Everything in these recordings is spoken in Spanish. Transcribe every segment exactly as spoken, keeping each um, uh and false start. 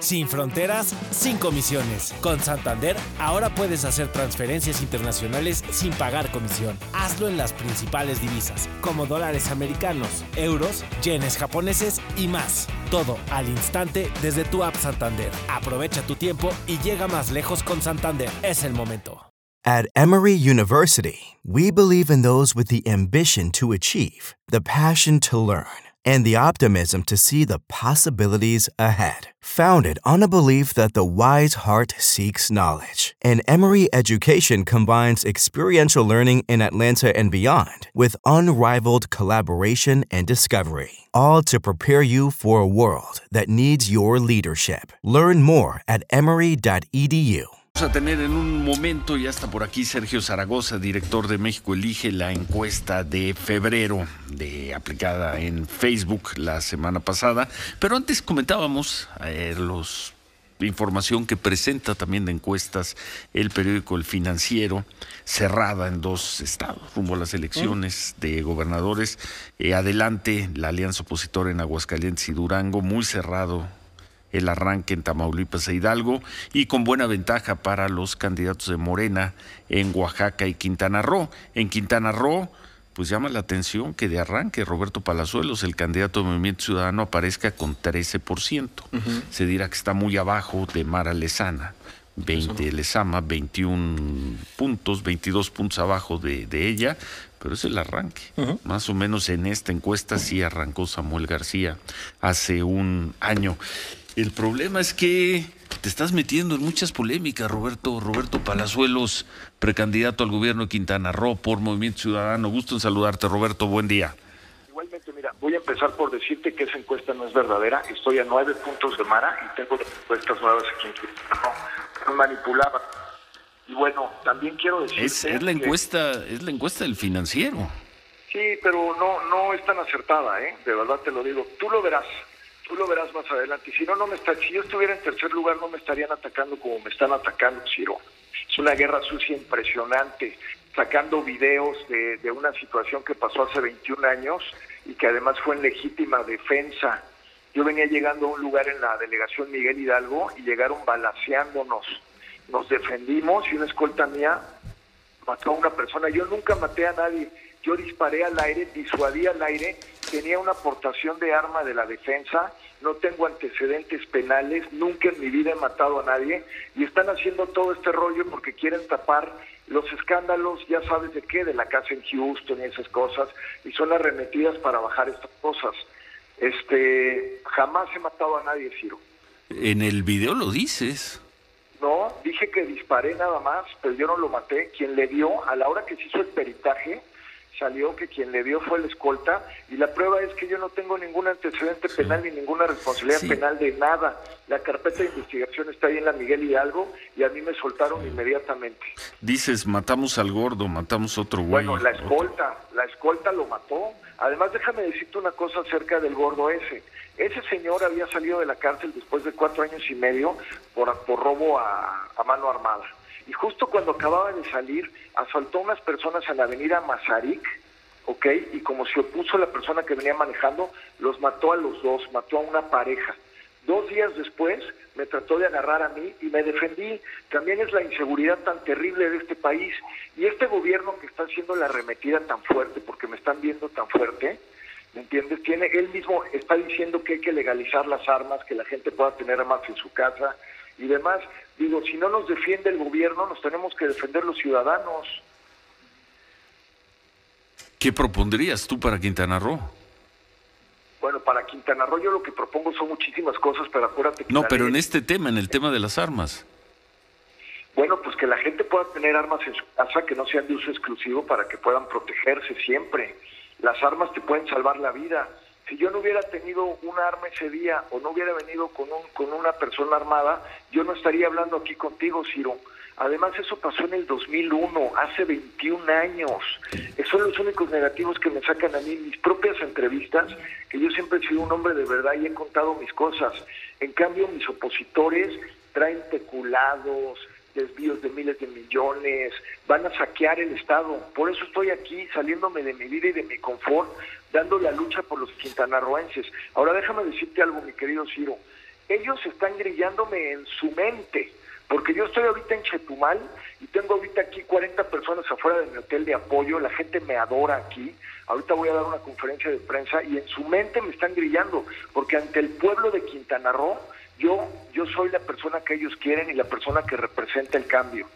Sin fronteras, sin comisiones. Con Santander, ahora puedes hacer transferencias internacionales sin pagar comisión. Hazlo en las principales divisas, como dólares americanos, euros, yenes japoneses y más. Todo al instante desde tu app Santander. Aprovecha tu tiempo y llega más lejos con Santander. Es el momento. At Emory University, we believe in those with the ambition to achieve, the passion to learn, and the optimism to see the possibilities ahead. Founded on a belief that the wise heart seeks knowledge, and Emory education combines experiential learning in Atlanta and beyond with unrivaled collaboration and discovery, all to prepare you for a world that needs your leadership. Learn more at emory dot e d u. Vamos a tener en un momento, ya está por aquí Sergio Zaragoza, director de México Elige, la encuesta de febrero de aplicada en Facebook la semana pasada. Pero antes comentábamos eh, los información que presenta también de encuestas el periódico El Financiero, cerrada en dos estados, rumbo a las elecciones de gobernadores. Eh, adelante la alianza opositora en Aguascalientes y Durango, muy cerrado el arranque en Tamaulipas e Hidalgo, y con buena ventaja para los candidatos de Morena en Oaxaca y Quintana Roo. En Quintana Roo, pues llama la atención que de arranque Roberto Palazuelos, el candidato de Movimiento Ciudadano, aparezca con trece por ciento. Uh-huh. Se dirá que está muy abajo de Mara Lezama, veinte, Lezama, veintiún puntos, veintidós puntos abajo de, de ella, pero es el arranque. Uh-huh. Más o menos en esta encuesta sí arrancó Samuel García hace un año. El problema es que te estás metiendo en muchas polémicas, Roberto. Roberto Palazuelos, precandidato al gobierno de Quintana Roo por Movimiento Ciudadano. Gusto en saludarte, Roberto. Buen día. Igualmente, mira, voy a empezar por decirte que esa encuesta no es verdadera. Estoy a nueve puntos de Mara y tengo encuestas nuevas aquí en Quintana Roo. Me manipulaba. Y bueno, también quiero decirte... Es, es la encuesta, que... es la encuesta del Financiero. Sí, pero no, no es tan acertada, ¿eh? De verdad te lo digo. Tú lo verás. Tú lo verás más adelante. Si no, no me está, si yo estuviera en tercer lugar, no me estarían atacando como me están atacando, Ciro. Es una guerra sucia impresionante, sacando videos de, de una situación que pasó hace veintiún años y que además fue en legítima defensa. Yo venía llegando a un lugar en la delegación Miguel Hidalgo y llegaron balaceándonos. Nos defendimos y una escolta mía mató a una persona. Yo nunca maté a nadie. Yo disparé al aire, disuadí al aire, tenía una aportación de arma de la defensa, no tengo antecedentes penales, nunca en mi vida he matado a nadie, y están haciendo todo este rollo porque quieren tapar los escándalos, ya sabes de qué, de la casa en Houston y esas cosas, y son arremetidas para bajar estas cosas. Este, jamás he matado a nadie, Ciro. En el video lo dices. No, dije que disparé nada más, pero yo no lo maté. Quien le dio, a la hora que se hizo el peritaje, salió que quien le dio fue el escolta, y la prueba es que yo no tengo ningún antecedente sí. penal ni ninguna responsabilidad sí. penal de nada. La carpeta de investigación está ahí en la Miguel Hidalgo y a mí me soltaron sí. inmediatamente. Dices, matamos al gordo, matamos otro güey. Bueno, la escolta, otro. la escolta lo mató. Además, déjame decirte una cosa acerca del gordo ese. Ese señor había salido de la cárcel después de cuatro años y medio por, por robo a, a mano armada. Y justo cuando acababa de salir, asaltó a unas personas en la avenida Mazarik, ¿ok? Y como se opuso a la persona que venía manejando, los mató a los dos, mató a una pareja. Dos días después me trató de agarrar a mí y me defendí. También es la inseguridad tan terrible de este país. Y este gobierno que está haciendo la arremetida tan fuerte, porque me están viendo tan fuerte, ¿me entiendes? Tiene, él mismo está diciendo que hay que legalizar las armas, que la gente pueda tener armas en su casa y demás. Digo, si no nos defiende el gobierno, nos tenemos que defender los ciudadanos. ¿Qué propondrías tú para Quintana Roo? Bueno, para Quintana Roo yo lo que propongo son muchísimas cosas, pero acuérdate que... No, pero ley... en este tema, en el tema de las armas. Bueno, pues que la gente pueda tener armas en su casa, que no sean de uso exclusivo, para que puedan protegerse siempre. Las armas te pueden salvar la vida. Si yo no hubiera tenido un arma ese día o no hubiera venido con un con una persona armada, yo no estaría hablando aquí contigo, Ciro. Además, eso pasó en el dos mil uno, hace veintiún años. Esos son los únicos negativos que me sacan a mí, mis propias entrevistas, que yo siempre he sido un hombre de verdad y he contado mis cosas. En cambio, mis opositores traen peculados, desvíos de miles de millones, van a saquear el Estado. Por eso estoy aquí, saliéndome de mi vida y de mi confort, dando la lucha por los quintanarroenses. Ahora déjame decirte algo, mi querido Ciro. ellos están grillándome en su mente, porque yo estoy ahorita en Chetumal y tengo ahorita aquí cuarenta personas afuera de mi hotel de apoyo, la gente me adora aquí, ahorita voy a dar una conferencia de prensa y en su mente me están grillando, porque ante el pueblo de Quintana Roo, yo, yo soy la persona que ellos quieren y la persona que representa el cambio.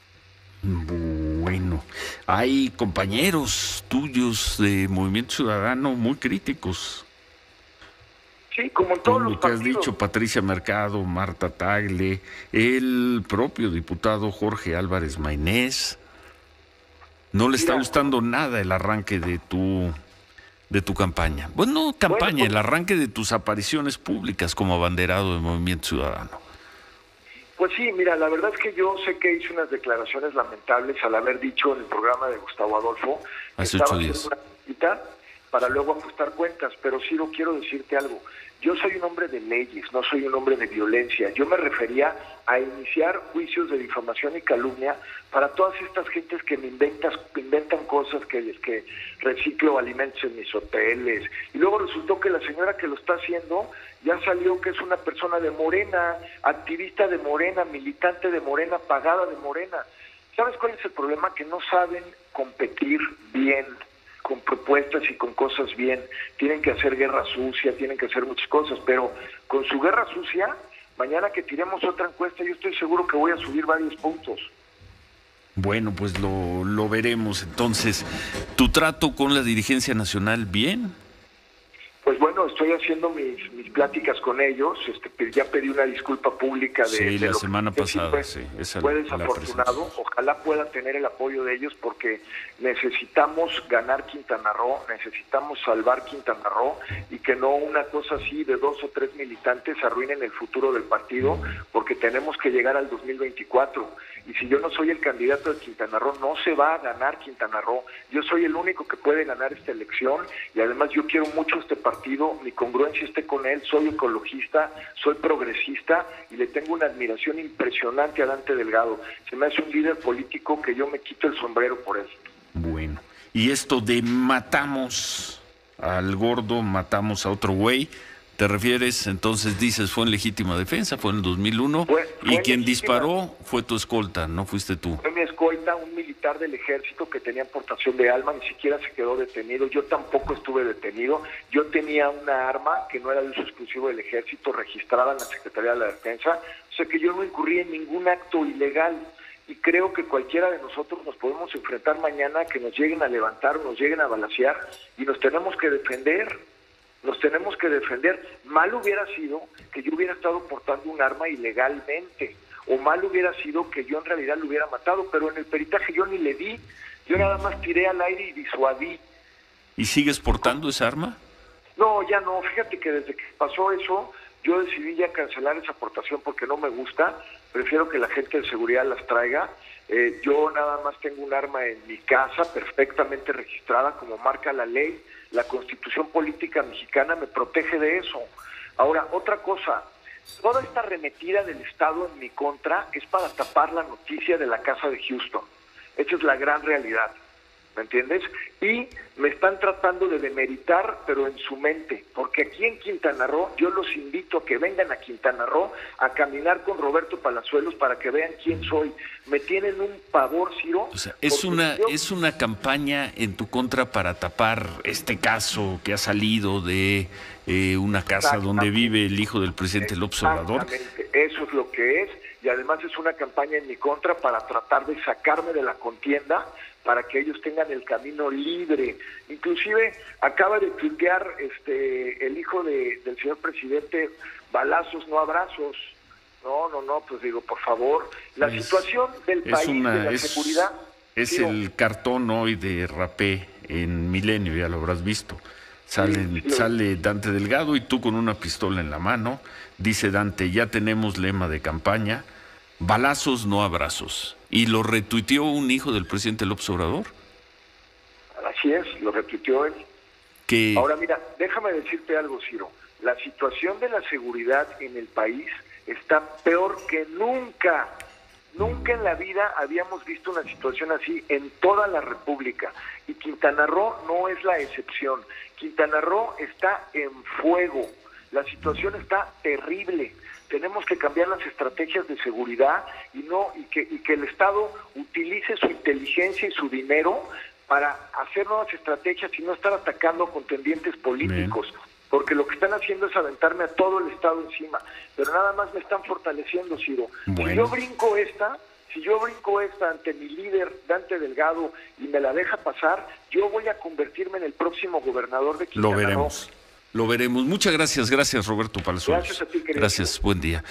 Bueno, hay compañeros tuyos de Movimiento Ciudadano muy críticos. Sí, como en todos Con los lo que partidos. has dicho, Patricia Mercado, Marta Tagle, el propio diputado Jorge Álvarez Maynés. No le está Mira, gustando nada el arranque de tu de tu campaña. Bueno, no campaña, Bueno, pues, el arranque de tus apariciones públicas como abanderado del Movimiento Ciudadano. Pues sí, mira, la verdad es que yo sé que hice unas declaraciones lamentables al haber dicho en el programa de Gustavo Adolfo que Hace estaba ocho días. haciendo una cita para luego ajustar cuentas, pero sí lo quiero decirte algo. Yo soy un hombre de leyes, no soy un hombre de violencia. Yo me refería a iniciar juicios de difamación y calumnia para todas estas gentes que me inventas, inventan cosas, que, que reciclo alimentos en mis hoteles. Y luego resultó que la señora que lo está haciendo ya salió que es una persona de Morena, activista de Morena, militante de Morena, pagada de Morena. ¿Sabes cuál es el problema? Que no saben competir bien con propuestas y con cosas bien, tienen que hacer guerra sucia, tienen que hacer muchas cosas, pero con su guerra sucia, mañana que tiremos otra encuesta, yo estoy seguro que voy a subir varios puntos. Bueno, pues lo, lo veremos. Entonces, ¿tu trato con la dirigencia nacional bien? Pues bueno, estoy haciendo mis, mis pláticas con ellos, este, ya pedí una disculpa pública de, Sí, de la lo semana que pasada, fue, sí, esa fue la- la desafortunado, presentaste. ojalá pueda tener el apoyo de ellos porque necesitamos ganar Quintana Roo, necesitamos salvar Quintana Roo y que no una cosa así de dos o tres militantes arruinen el futuro del partido, porque tenemos que llegar al dos mil veinticuatro y si yo no soy el candidato de Quintana Roo, no se va a ganar Quintana Roo. Yo soy el único que puede ganar esta elección y además yo quiero mucho este partido, mi congruencia esté con él, soy ecologista, soy progresista y le tengo una admiración impresionante a Dante Delgado. Se me hace un líder político que yo me quito el sombrero por él. Bueno, y esto de matamos al gordo, matamos a otro güey, ¿te refieres? Entonces dices, fue en legítima defensa, fue en el dos mil uno, Fue- fue y en quien legítima. disparó fue tu escolta, no fuiste tú. Fue mi escolta, un militar del ejército que tenía aportación de alma, ni siquiera se quedó detenido, yo tampoco estuve detenido, yo tenía una arma que no era de uso exclusivo del ejército, registrada en la Secretaría de la Defensa, o sea que yo no incurrí en ningún acto ilegal, y creo que cualquiera de nosotros nos podemos enfrentar mañana a que nos lleguen a levantar o nos lleguen a balacear, y nos tenemos que defender. Nos tenemos que defender. Mal hubiera sido que yo hubiera estado portando un arma ilegalmente, o mal hubiera sido que yo en realidad lo hubiera matado, pero en el peritaje yo ni le di, yo nada más tiré al aire y disuadí. ¿Y sigues portando esa arma? No, ya no, fíjate que desde que pasó eso, yo decidí ya cancelar esa aportación porque no me gusta, prefiero que la gente de seguridad las traiga. Eh, yo nada más tengo un arma en mi casa, perfectamente registrada, como marca la ley. La Constitución Política Mexicana me protege de eso. Ahora, otra cosa, toda esta arremetida del Estado en mi contra es para tapar la noticia de la casa de Houston. Esa es la gran realidad, ¿me entiendes? Y me están tratando de demeritar, pero en su mente, porque aquí en Quintana Roo, yo los invito a que vengan a Quintana Roo a caminar con Roberto Palazuelos para que vean quién soy. Me tienen un pavor, Ciro. O sea, es porque una, yo- es una campaña en tu contra para tapar este caso que ha salido de eh, una casa donde Exactamente. vive el hijo del presidente López Obrador. Exactamente, eso es lo que es, y además es una campaña en mi contra para tratar de sacarme de la contienda, para que ellos tengan el camino libre. Inclusive acaba de tuitear este el hijo de, del señor presidente, balazos, no abrazos. No, no, no, pues digo, por favor, la Es- situación del Es país, una, de la es, seguridad... es Ciro, el cartón hoy de Rapé en Milenio, ya lo habrás visto. Sale, Sí, sí. sale Dante Delgado y tú con una pistola en la mano. Dice Dante, ya tenemos lema de campaña, balazos, no abrazos. Y lo retuiteó un hijo del presidente López Obrador. Así es, lo retuiteó él. Que Ahora mira, déjame decirte algo, Ciro. La situación de la seguridad en el país está peor que nunca. Nunca en la vida habíamos visto una situación así en toda la República. Y Quintana Roo no es la excepción. Quintana Roo está en fuego. La situación está terrible. Tenemos que cambiar las estrategias de seguridad y no y que y que el Estado utilice su inteligencia y su dinero para hacer nuevas estrategias y no estar atacando a contendientes políticos. Bien. Porque lo que están haciendo es aventarme a todo el Estado encima, pero nada más me están fortaleciendo, Ciro. Bueno. Si yo brinco esta, si yo brinco esta ante mi líder, Dante Delgado, y me la deja pasar, yo voy a convertirme en el próximo gobernador de Quintana Roo. Lo veremos, lo veremos. Muchas gracias, gracias Roberto Palazuelos. Gracias a ti, querido. Gracias, buen día.